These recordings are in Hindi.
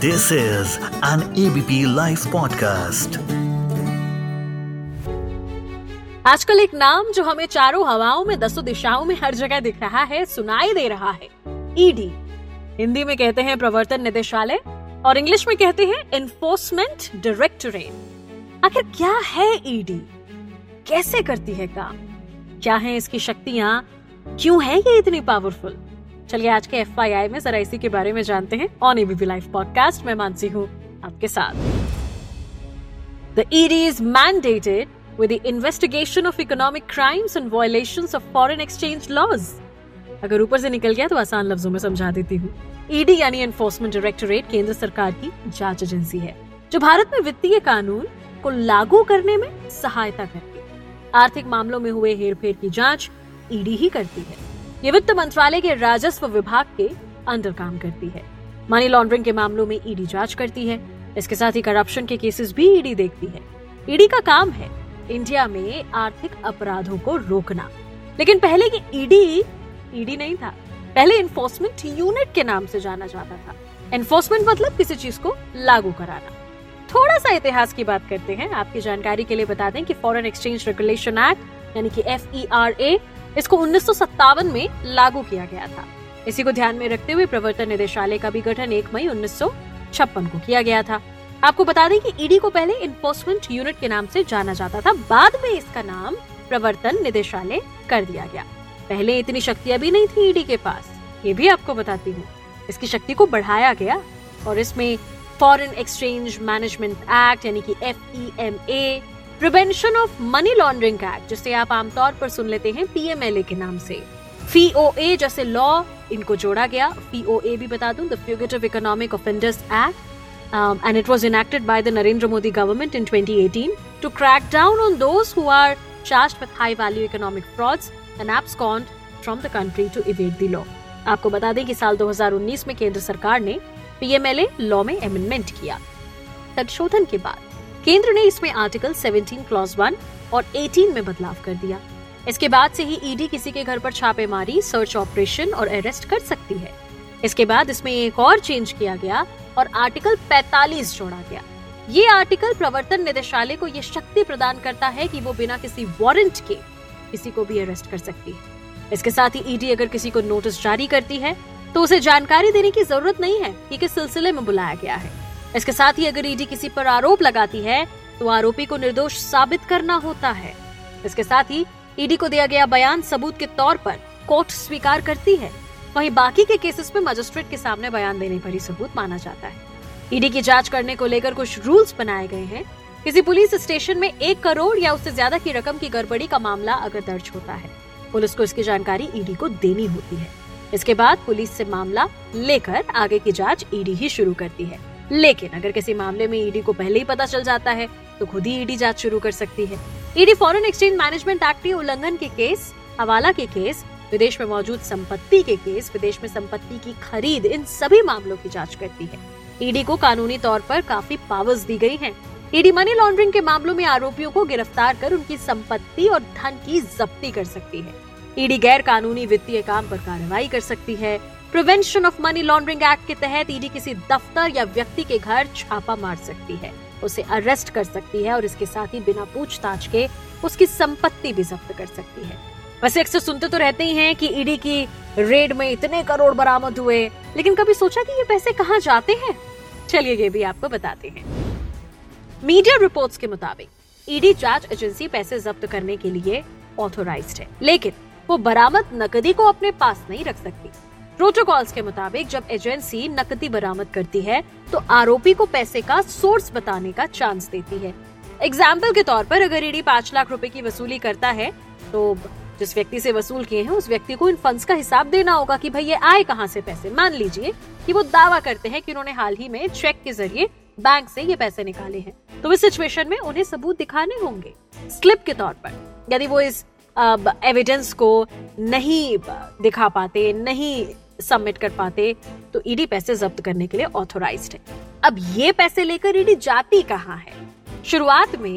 This is an ABP Life podcast. आजकल एक नाम जो हमें चारों हवाओं में दसों दिशाओं में हर जगह दिख रहा है, सुनाई दे रहा है, ईडी। हिंदी में कहते हैं प्रवर्तन निदेशालय और इंग्लिश में कहते हैं एनफोर्समेंट डायरेक्टरेट। आखिर क्या है ईडी, कैसे करती है काम, क्या है इसकी शक्तियां, क्यों है ये इतनी पावरफुल? चलिए आज के FYI में जरा इसी के बारे में जानते हैं ऑन ABP लाइफ पॉडकास्ट। मैं मानसी हूँ आपके साथ। The ED is mandated with the investigation of economic crimes and violations of foreign exchange laws. अगर ऊपर से निकल गया तो आसान लफ्जों में समझा देती हूँ। ED यानी एनफोर्समेंट डायरेक्टरेट केंद्र सरकार की जांच एजेंसी है जो भारत में वित्तीय कानून को लागू करने में सहायता करती है। आर्थिक मामलों में हुए हेरफेर की जांच ED ही करती है। ये वित्त मंत्रालय के राजस्व विभाग के अंडर काम करती है। मनी लॉन्ड्रिंग के मामलों में ED जांच करती है। इसके साथ ही करप्शन के केसेस भी ED देखती है। ED का काम है इंडिया में आर्थिक अपराधों को रोकना। लेकिन पहले ये ED नहीं था, पहले एनफोर्समेंट यूनिट के नाम से जाना जाता था। एनफोर्समेंट मतलब किसी चीज को लागू कराना। थोड़ा सा इतिहास की बात करते हैं। आपकी जानकारी के लिए बता दें कि फॉरेन एक्सचेंज रेगुलेशन एक्ट यानी कि FERA इसको 1957 में लागू किया गया था। इसी को ध्यान में रखते हुए प्रवर्तन निदेशालय का भी गठन 1 मई 1956 को किया गया था। आपको बता दें कि ED को पहले एनफोर्समेंट यूनिट के नाम से जाना जाता था, बाद में इसका नाम प्रवर्तन निदेशालय कर दिया गया। पहले इतनी शक्तियां भी नहीं थी ED के पास, ये भी आपको बताती हूँ। इसकी शक्ति को बढ़ाया गया और इसमें फॉरेन एक्सचेंज मैनेजमेंट एक्ट यानी कि FEMA, prevention of money laundering act जिसे आप आमतौर पर सुन लेते हैं PMLA के नाम से, FOA जैसे लॉ, इनको जोड़ा गया। FOA भी बता दूं, the fugitive economic offenders act, and it was enacted by the Narendra Modi government in 2018 to crack down on those who are charged with high value economic frauds and abscond from the country to evade the law. आपको बता दें कि साल 2019 में केंद्र सरकार ने PMLA लॉ में अमेंडमेंट किया। संशोधन के बाद केंद्र ने इसमें आर्टिकल 17 क्लॉज 1 और 18 में बदलाव कर दिया। इसके बाद से ही ED किसी के घर पर छापेमारी, सर्च ऑपरेशन और अरेस्ट कर सकती है। इसके बाद इसमें एक और चेंज किया गया और आर्टिकल 45 जोड़ा गया। ये आर्टिकल प्रवर्तन निदेशालय को ये शक्ति प्रदान करता है कि वो बिना किसी वारंट के किसी को भी अरेस्ट कर सकती है। इसके साथ ही ED अगर किसी को नोटिस जारी करती है तो उसे जानकारी देने की जरूरत नहीं है कि किस सिलसिले में बुलाया गया है। इसके साथ ही अगर ED किसी पर आरोप लगाती है तो आरोपी को निर्दोष साबित करना होता है। इसके साथ ही ED को दिया गया बयान सबूत के तौर पर कोर्ट स्वीकार करती है। वहीं बाकी के केसेस में मजिस्ट्रेट के सामने बयान देने पर ही सबूत माना जाता है। ED की जांच करने को लेकर कुछ रूल्स बनाए गए हैं। किसी पुलिस स्टेशन में 1 करोड़ या उससे ज्यादा की रकम की गड़बड़ी का मामला अगर दर्ज होता है, पुलिस को इसकी जानकारी ED को देनी होती है। इसके बाद पुलिस से मामला लेकर आगे की जांच ED ही शुरू करती है। लेकिन अगर किसी मामले में ED को पहले ही पता चल जाता है तो खुद ही ED जांच शुरू कर सकती है। ED foreign exchange management act के उल्लंघन के केस, हवाला के केस, विदेश में मौजूद संपत्ति के केस, विदेश में संपत्ति की खरीद, इन सभी मामलों की जांच करती है। ED को कानूनी तौर पर काफी पावर्स दी गई हैं। ED मनी लॉन्ड्रिंग के मामलों में आरोपियों को गिरफ्तार कर उनकी संपत्ति और धन की जब्ती कर सकती है। ED गैर कानूनी वित्तीय काम पर कार्रवाई कर सकती है। Prevention of money laundering act के तहत ED किसी दफ्तर या व्यक्ति के घर छापा मार सकती है, उसे अरेस्ट कर सकती है और इसके साथ ही बिना पूछताछ के उसकी संपत्ति भी जब्त कर सकती है। वैसे अक्सर सुनते तो रहते ही हैं कि ED की रेड में इतने करोड़ बरामद हुए, लेकिन कभी सोचा कि ये पैसे कहाँ जाते हैं? चलिए ये भी आपको बताते हैं। मीडिया रिपोर्ट्स के मुताबिक ED जांच एजेंसी पैसे जब्त करने के लिए ऑथोराइज्ड है, लेकिन वो बरामद नकदी को अपने पास नहीं रख सकती। प्रोटोकॉल्स के मुताबिक जब एजेंसी नकदी बरामद करती है तो आरोपी को पैसे का सोर्स बताने का चांस देती है। एग्जाम्पल के तौर पर अगर ED 5 लाख रुपए की वसूली करता है तो जिस व्यक्ति से वसूल किए हैं उस व्यक्ति को इन फंड्स का हिसाब देना होगा कि भाई ये आए कहाँ से पैसे। मान लीजिए कि वो दावा करते हैं कि उन्होंने हाल ही में चेक के जरिए बैंक से ये पैसे निकाले हैं, तो इस सिचुएशन में उन्हें सबूत दिखाने होंगे। स्लिप के तौर पर यदि वो इस एविडेंस को नहीं दिखा पाते, नहीं सबमिट कर पाते, तो ED पैसे जब्त करने के लिए ऑथोराइज्ड है। अब ये पैसे लेकर ED जाती कहाँ है? शुरुआत में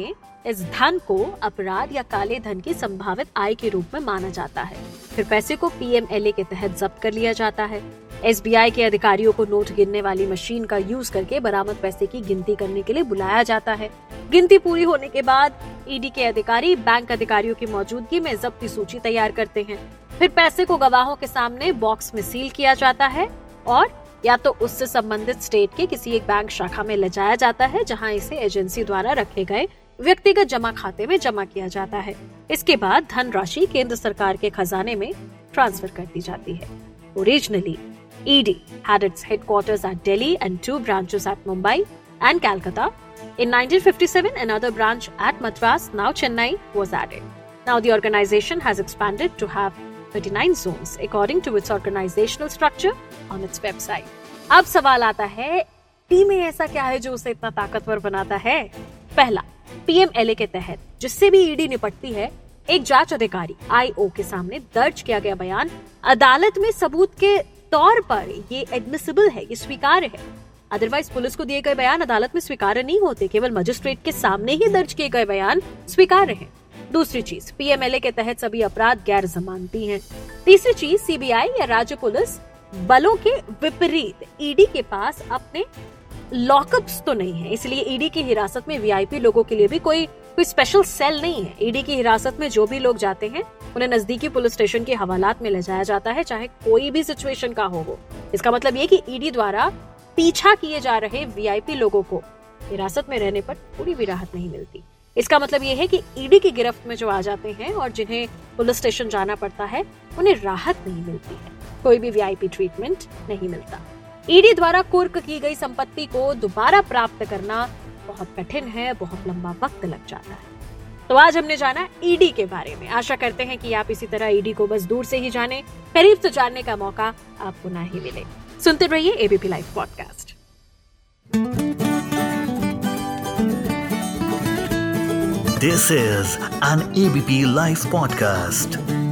इस धन को अपराध या काले धन की संभावित आय के रूप में माना जाता है। फिर पैसे को पीएमएलए के तहत जब्त कर लिया जाता है। एसबीआई के अधिकारियों को नोट गिनने वाली मशीन का यूज करके बरामद पैसे की गिनती करने के लिए बुलाया जाता है। गिनती पूरी होने के बाद ईडी के अधिकारी बैंक अधिकारियों की मौजूदगी में जब्ती सूची तैयार करते हैं। फिर पैसे को गवाहों के सामने बॉक्स में सील किया जाता है और या तो उससे संबंधित स्टेट के किसी एक बैंक शाखा में ले जाया जाता है, जहां इसे एजेंसी द्वारा रखे गए व्यक्तिगत जमा खाते में जमा किया जाता है। इसके बाद धनराशि केंद्र सरकार के खजाने में ट्रांसफर कर दी जाती है। Originally ED had its headquarters at Delhi and 2 branches at Mumbai and Calcutta. In 1957, another branch at Madras, now Chennai, was added. Now the organization has expanded to have 39 zones according to its organizational structure on its website. अब सवाल आता है, टी में ऐसा क्या है जो उसे इतना ताकतवर बनाता है? पहला, पीएमएलए के तहत जिससे भी ईडी निपटती है, एक जांच अधिकारी IO के सामने दर्ज किया गया बयान अदालत में सबूत के तौर पर ये एडमिसिबल है, ये स्वीकार्य है। अदरवाइज पुलिस को दिए गए बयान अदालत में स्वीकार्य नहीं होते, केवल मजिस्ट्रेट के सामने ही दर्ज किए गए बयान स्वीकार्य हैं। दूसरी चीज, पीएमएलए के तहत सभी अपराध गैर जमानती हैं। तीसरी चीज, सीबीआई या राज्य पुलिस बलों के विपरीत ईडी के पास अपने लॉकअप्स तो नहीं है, इसलिए ईडी की हिरासत में वीआईपी लोगों के लिए भी कोई स्पेशल सेल नहीं है। ईडी की हिरासत में जो भी लोग जाते हैं उन्हें नजदीकी पुलिस स्टेशन के हवालात में ले जाया जाता है, चाहे कोई भी सिचुएशन का हो। इसका मतलब ये कि ईडी द्वारा पीछा किए जा रहे वीआईपी लोगों को हिरासत में रहने पर पूरी भी राहत नहीं मिलती। इसका मतलब ये है कि ईडी की गिरफ्त में जो आ जाते हैं और जिन्हें पुलिस स्टेशन जाना पड़ता है, उन्हें राहत नहीं मिलती है, कोई भी वीआईपी ट्रीटमेंट नहीं मिलता। ईडी द्वारा कुर्क की गई संपत्ति को दोबारा प्राप्त करना बहुत कठिन है, बहुत लंबा वक्त लग जाता है। तो आज हमने जाना ईडी के बारे में। आशा करते हैं कि आप इसी तरह ईडी को बस दूर से ही जाने, करीब से जानने का मौका आपको ना ही मिले। सुनते रहिए ABP live podcast. This is an ABP Life podcast.